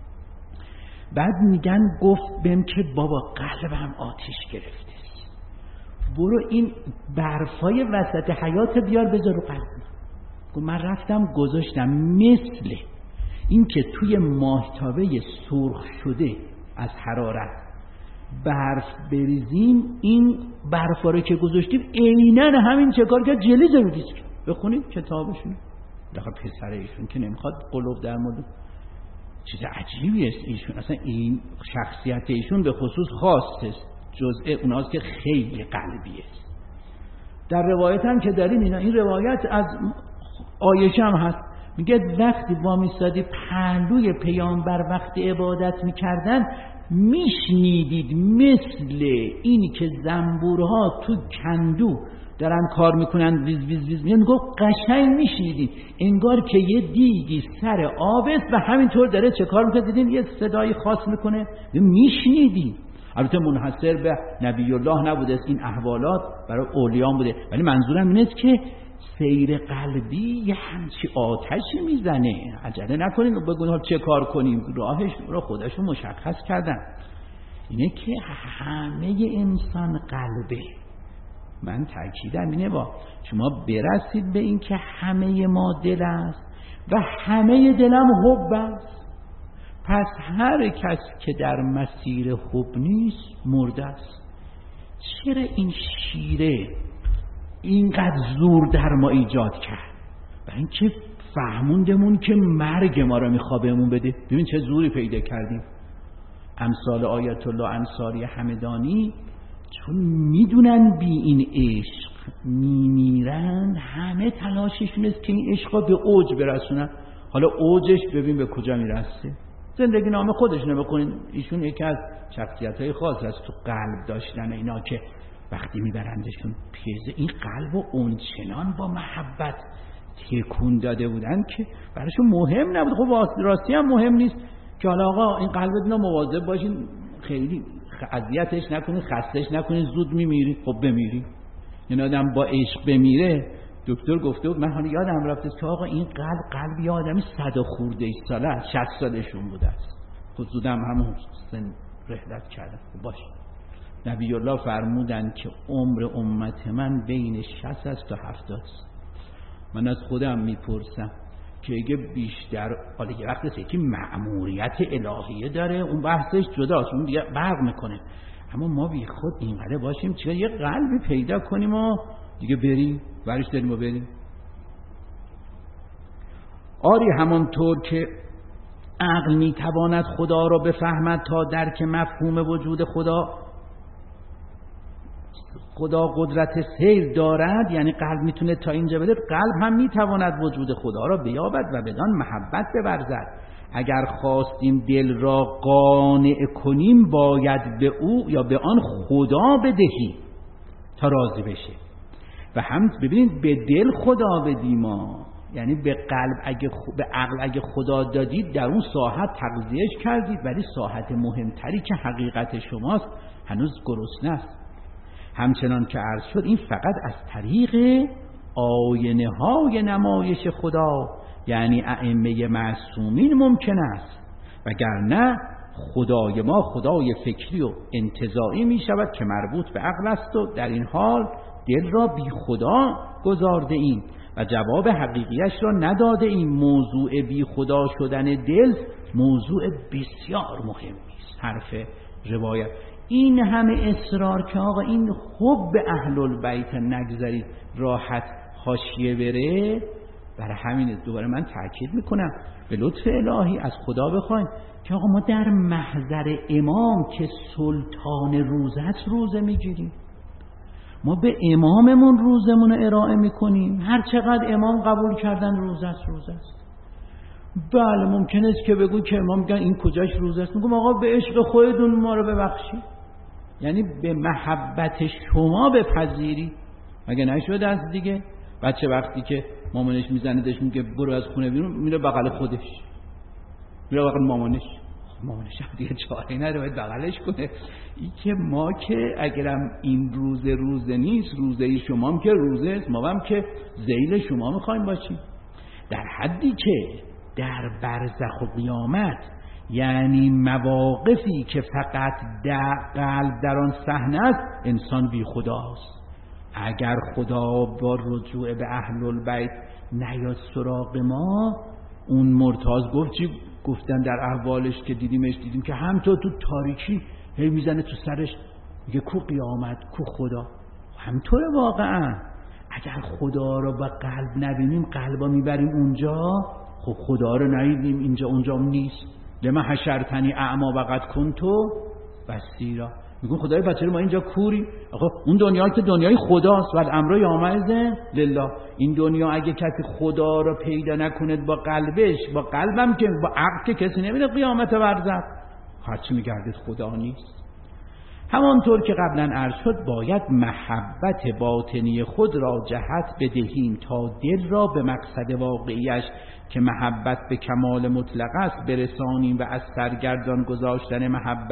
بعد میگن گفت بهم که بابا قلبم آتش گرفته، برو این برفای وسط حیات بیار بذار رو قلبم. من رفتم گذاشتم، مثل این که توی ماهتابه سرخ شده از حرارت برف بریزیم، این برفا رو که گذاشتیم عیناً همین چه کار کرد، جلیز رو دیست. بخونید کتابشون، دقیقا پسر ایشون که نمیخواد قلوب در مورد چیز عجیبی است ایشون، اصلا این شخصیت ایشون به خصوص خاص است، جزء اوناست که خیلی قلبی است. در روایت هم که دارین اینا، این روایت از عایشه هم هست، میگه وقتی وامیستادی پهلوی پیامبر وقتی عبادت میکردن میشنیدید مثل اینی که زنبورها تو کندو دارن کار میکنن ویز ویز ویز میگن، گفت قشنگ میشنیدید انگار که یه دیگی سر آب است و همینطور داره چه کار میکنه، دیدین یه صدای خاص میکنه، میشنیدید. البته منحصر به نبی الله نبوده است، این احوالات برای اولیان بوده، ولی منظورم این است که سیر قلبی یه همچی آتشی میزنه. عجله نکنیم و بگویم چه کار کنیم، راهش رو خودشون مشخص کردن. اینه که همه انسان قلبه. من تأکیدم اینه با شما برسید به این که همه ما دل است و همه دلم حب است، پس هر کس که در مسیر حب نیست مرده است. چرا این شیره اینقدر زور در ما ایجاد کرد؟ برای اینکه فهموندمون که مرگ ما رو میخواد بهمون بده. ببین چه زوری پیدا کردیم. امثال آیت الله انصاری همدانی چون میدونن بی این عشق میمیرن، همه تلاششون است که این عشق به اوج برسونن. حالا اوجش ببین به کجا میرسه. زندگی نامه خودش رو بخونین، ایشون یکی از شخصیت‌های خاص است تو قلب داشتن اینا که وقتی میبرندشون پیزه این قلب و اونچنان با محبت تکون داده بودن که براشون مهم نبود. خب راستی هم مهم نیست که حالا آقا این قلبتون رو مواظب باشین، خیلی اذیتش نکنید، خستش نکنید، زود میمیرید. خب بمیرید. این آدم با عشق بمیره. دکتر گفته بود، من حالا یادم رفته که آقا این قلب یه آدمی 100 خورده ساله است، 60 سالشون بوده است. خود زودم همون سن رحلت کردن. باشه. نبی الله فرمودن که عمر امت من بین 60 است تا 70 است. من از خودم میپرسم که اگه بیشتر، حالا یه وقت که مأموریت الهیه داره اون بحثش جداست، اون دیگه برق میکنه، اما ما بی خود اینقدر باشیم چرا یه قلبی پیدا کنیم و دیگه بریم برش داریم و بریم. آری همانطور که عقل میتواند خدا را بفهمد تا درک مفهوم وجود خدا قدرت سیر دارد، یعنی قلب میتونه تا اینجا بده، قلب هم میتواند وجود خدا را بیابد و بدان محبت بورزد. اگر خواستیم دل را قانع کنیم باید به او یا به آن خدا بدهیم تا راضی بشه. و هم ببینید به دل خدا بدیم یعنی به قلب به عقل اگه خدا دادید در اون ساحت تغذیهش کردید، ولی ساحت مهمتری که حقیقت شماست هنوز گرسنه است. همچنان که عرض شد این فقط از طریق آینه های نمایش خدا یعنی ائمه معصومین ممکن است، وگرنه خدای ما خدای فکری و انتزاعی می شود که مربوط به عقل است و در این حال دل را بی خدا گذارده ایم و جواب حقیقیش را نداده ایم. موضوع بی خدا شدن دل موضوع بسیار مهمی است. حرف روایت این همه اصرار که آقا این حب اهل البیت نگذارید راحت حاشیه بره، برای همین دوباره من تاکید میکنم به لطف الهی از خدا بخوایم که آقا ما در محضر امام که سلطان روزه است روزه میگیریم، ما به اماممون روزمون رو ارائه میکنیم. هر چقدر امام قبول کردن روزه است روزه است. بله ممکن است که بگو که امام میگن این کجاش روزه است، میگم آقا به عشق خودتون ما رو ببخشید، یعنی به محبت شما بپذیری. مگه نشده از دیگه بچه وقتی که مامانش میزندش میگه برو از خونه بیرون، میره بغل خودش، میره بغل مامانش هم دیگه چاره نداره باید بغلش کنه. این که ما که اگرم این روزه نیست، روزه شما هم که روزه است، ما هم که ذیل شما میخوایم باشیم. در حدی که در برزخ و قیامت یعنی مواقفی که فقط قلب در آن صحنه است انسان بی خداست. اگر خدا با رجوع به اهل البیت نیاد سراغ ما، اون مرتاض گفت چی گفتن در احوالش که دیدیم که همطور تو تاریکی هی میزنه تو سرش میگه کو قیامت کو خدا. همطور واقعا اگر خدا رو با قلب نبینیم قلبا میبریم اونجا، خب خدا رو ندیدیم اینجا اونجا نیست. لما حشرتنی اعما و قد کنتو بصیرا، میگن خدای بچه ما اینجا کوری. آقا اون دنیا که دنیای خداست و الامر یومئذ لله. این دنیا اگه کسی خدا رو پیدا نکنه با قلبش، با قلبم که با عقل که کسی نمیره قیامت برزخ، هرچی میگردید خدا نیست. همانطور که قبلا عرض شد باید محبت باطنی خود را جهت بدهیم تا دل را به مقصد واقعیش که محبت به کمال مطلق است برسانیم و از سرگردان گذاشتن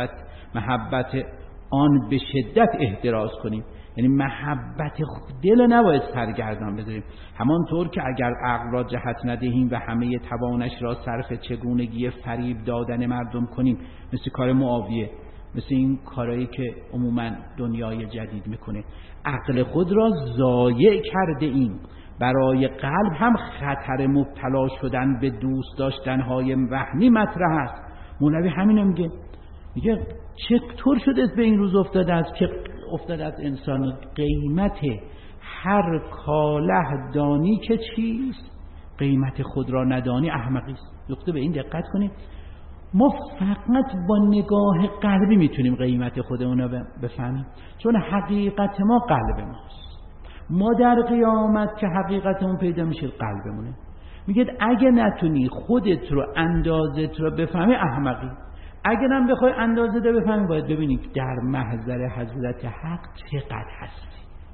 محبت آن به شدت احتراز کنیم. یعنی محبت دل نباید سرگردان بذاریم. همانطور که اگر عقل را جهت ندهیم و همه توانش را صرف چگونگی فریب دادن مردم کنیم، مثل کار معاویه، مثل این کارهایی که عموما دنیای جدید میکنه، عقل خود را ضایع کرده ایم. برای قلب هم خطر مبتلا شدن به دوست داشتنهای وهمی مطرح است. مولوی همینو میگه چطور شده به این روز افتاده است که افتاده است انسان قیمت هر کاله دانی که چیست، قیمت خود را ندانی احمقی است. نقطه به این دقت کنیم. ما فقط با نگاه قلبی میتونیم قیمت خودمون رو بفهمیم، چون حقیقت ما قلب ماست. ما در قیامت که حقیقتمون پیدا میشه قلبمونه. میگه اگه نتونی خودت رو اندازت رو بفهمی احمقی، اگر هم بخوای اندازه رو بفهمی باید ببینی در محضر حضرت حق چقدر هستی.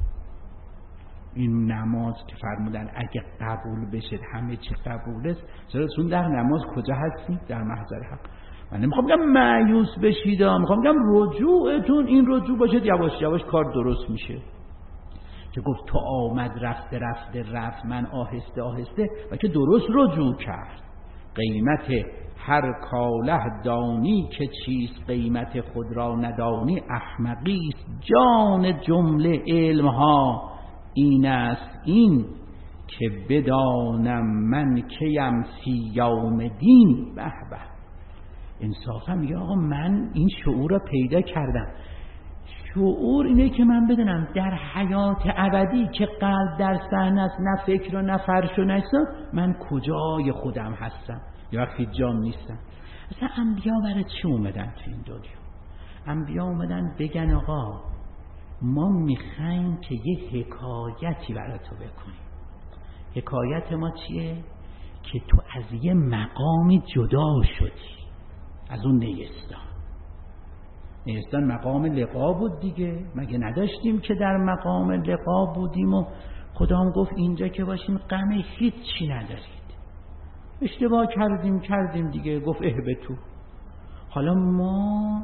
این نماز که فرمودن اگه قبول بشه همه چی قبول است، چرا چون در نماز کجا هستی؟ در محضر حق. من نمیخوام بگم مایوس بشید، میخوام بگم رجوعتون این رجوع باشد، یواش یواش کار درست میشه. که گفت تو آمد رفته رفته رفت، من آهسته آهسته، و که درست رجوع کرد. قیمت هر کاله دانی که چیست، قیمت خود را ندانی احمقیست. جان جمله علم ها این است این، که بدانم من کیم فی یوم دین. به به، انصافا میگه آقا من این شعور را پیدا کردم. شعور اینه که من بدونم در حیات ابدی که قلب در صحنه است، نه فکر و نه فرش و نه احساس، من کجای خودم هستم یا وقتی جان نیستم. اصلا انبیا برای چی اومدن تو این دنیا؟ انبیا اومدن بگن آقا ما میخوایم که یه حکایتی برای تو بکنیم. حکایت ما چیه؟ که تو از یه مقامی جدا شدی، از اون نیستان. نیستان مقام لقا بود دیگه، مگه نداشتیم که در مقام لقا بودیم و خدا هم گفت اینجا که باشیم غم هیچ چی ندارید. اشتباه کردیم دیگه، گفت اهبطوا. حالا ما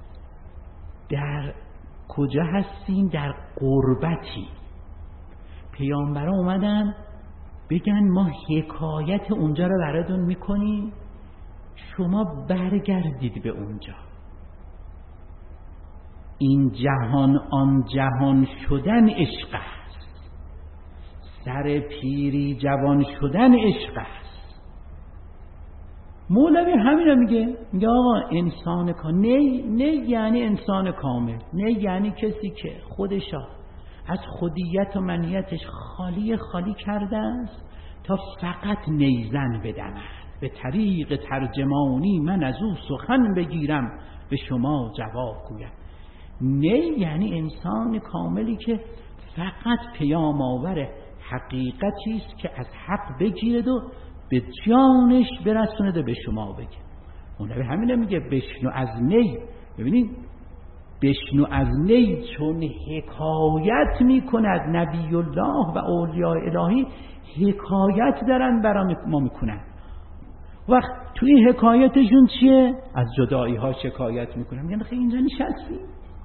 در کجا هستیم؟ در غربتی. پیامبران اومدن بگن ما حکایت اونجا رو براتون میکنیم، شما برگردید به اونجا. این جهان آن جهان شدن عشق است، سر پیری جوان شدن عشق است. مولوی همین رو میگه آقا انسان نه یعنی انسان کامل، نه یعنی کسی که خودشا از خودیت و منیتش خالی کرده است تا فقط نیزن بدمد. به طریق ترجمانی من از او سخن بگیرم، به شما جواب گویم. نه یعنی انسان کاملی که فقط پیام آور حقیقتی است که از حق بگیرد و به جانش برسوند و به شما بگه. مولوی همینه میگه بشنو از نی. ببینید بشنو از نی، چون حکایت میکند نبی الله و اولیاء الهی، حکایت دارن برای ما میکنن. وقت توی این حکایتشون چیه؟ از جدایی ها شکایت میکنن، میگن خیلی اینجا نشستی،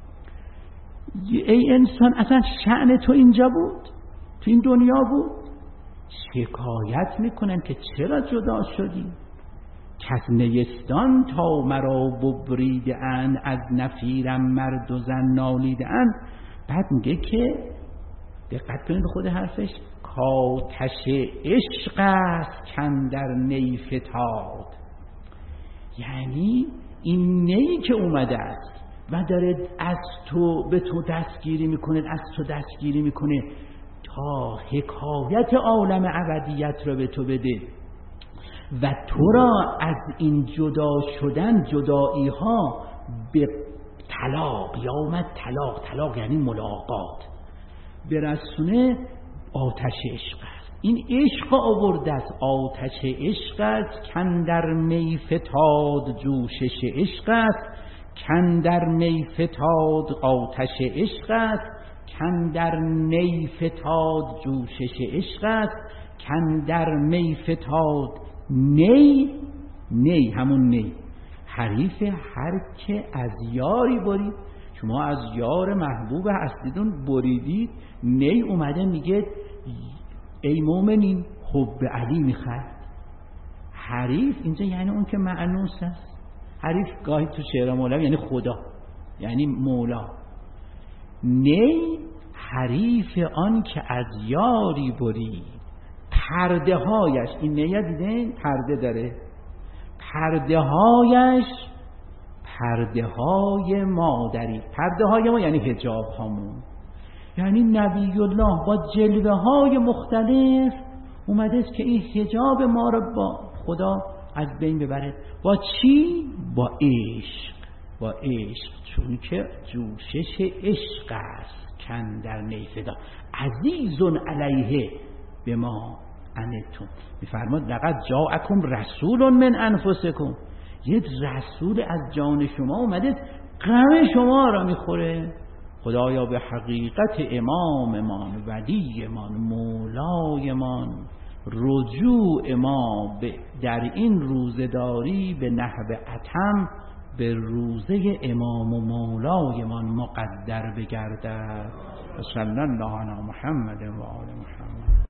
ای انسان اصلا شأن تو اینجا بود، تو این دنیا بود. شکایت میکنن که چرا جدا شدی؟ کس نیستان تا مرا ببریده اند، از نفیرم مرد و زن نالیده اند. بعد میگه که دقت کنید خود حرفش، کاتش عشق است کاندر نی فتاد. یعنی این نی که اومده است و داره از تو به تو دستگیری میکنه، از تو دستگیری میکنه تا حکایت عالم ابدیت رو به تو بده و تو را از این جدا شدن، جدایی ها، به طلاق، یا اومد طلاق یعنی ملاقات، برسونه. آتش عشق است. این عشق آورده است، آتش عشق است کاندر می فتاد، جوشش عشق است کاندر می فتاد، آتش عشق است کاندر نی فتاد، جوشش عشق است کاندر می فتاد. نی همون نی، حریف هر که از یاری برید. شما از یار محبوب هستیدون بریدید، نی اومده میگه ای مومنین حب علی میخواد. حریف اینجا یعنی اون که مأنوس است. حریف گاهی تو شعر مولوی یعنی خدا، یعنی مولا. نی حریف آن که از یاری برید، پرده هایش، این نیه دیدین پرده داره، پرده هایش پرده های مادری، پرده های ما یعنی حجاب هامون، یعنی نبی الله با جلوه های مختلف اومده است که این حجاب ما رو با خدا از بین ببره. با چی؟ با عشق. با عشق، چون که جوشش عشق است کاندر نی فتاد. عزیز علیه به ما انتم. میفرماد لقد جاءکم رسول من انفسکم، یه رسول از جان شما اومده غم شما را میخوره. خدایا به حقیقت اماممان، ولیمان، مولایمان، رجوع ما در این روزداری به نحو اتم به روزه امام و مولایمان مقدر بگردد. صلی الله علی محمد و آل محمد.